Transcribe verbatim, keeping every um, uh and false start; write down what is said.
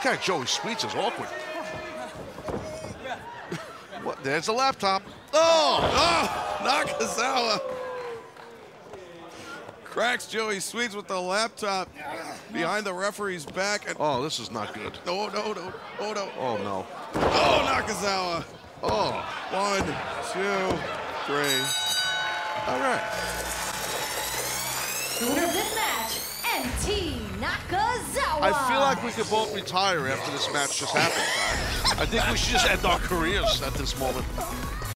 guy Joey Sweets is awkward. What? There's a laptop. Oh, oh, Nakazawa cracks Joey Sweets with the laptop behind the referee's back. And Oh, this is not good. no, no, no, oh no. Oh, no. Oh, Nakazawa. Oh, One, two, three. all right. The winner of this match, M T Nakazawa. I feel like we could both retire after this match just happened. I think we should just end our careers at this moment.